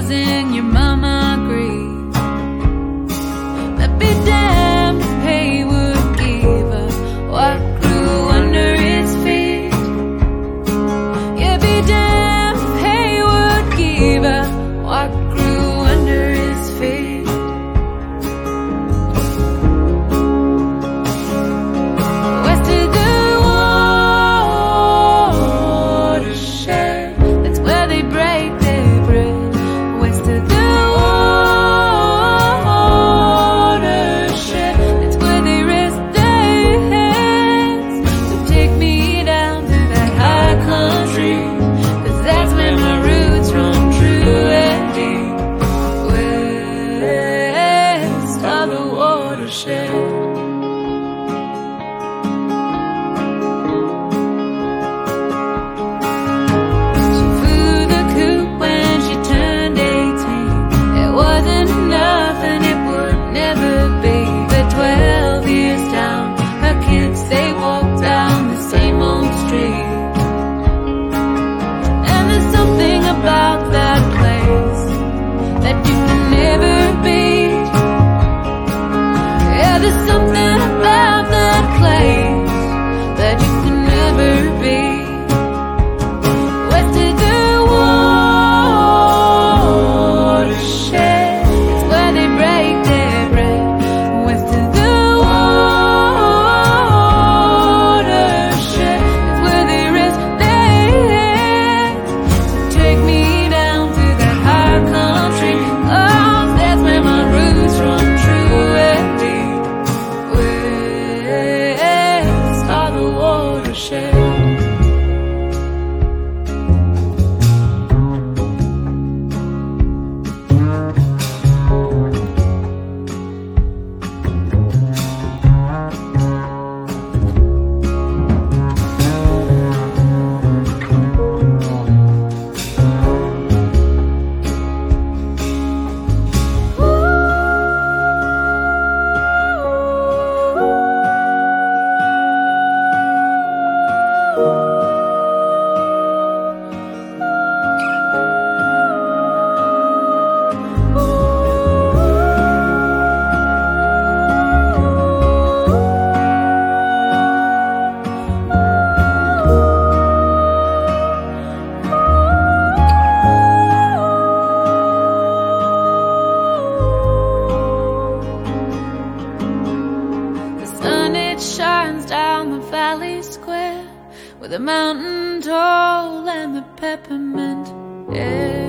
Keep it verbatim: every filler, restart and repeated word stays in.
causing your mama grief. But be damned if Haywood gave up what grew under his feet. Yeah, be damned if Haywood gave up what grew under his feet. West of the watershed, that's where they break their bread. West of the watershed, that's where they rest their heads. So take me down to that high country, 'cause that's where my roots run true and deep. West of the watershed. She flew the coop when she turned eighteen. It wasn't enough and it would never be. But twelve years down, her kids, they walk down the same old street. And there's something about that place that you can never beat. Yeah, there's something about that place that you can never beat. West of the watershed, it's where they break their bread. West of the watershed, it's where they rest their heads. So take me down to that high country, 'cause that's where my roots run true and deep. West of the watershed. The sun, it shines down the valley square, with the mountain tall and the peppermint air.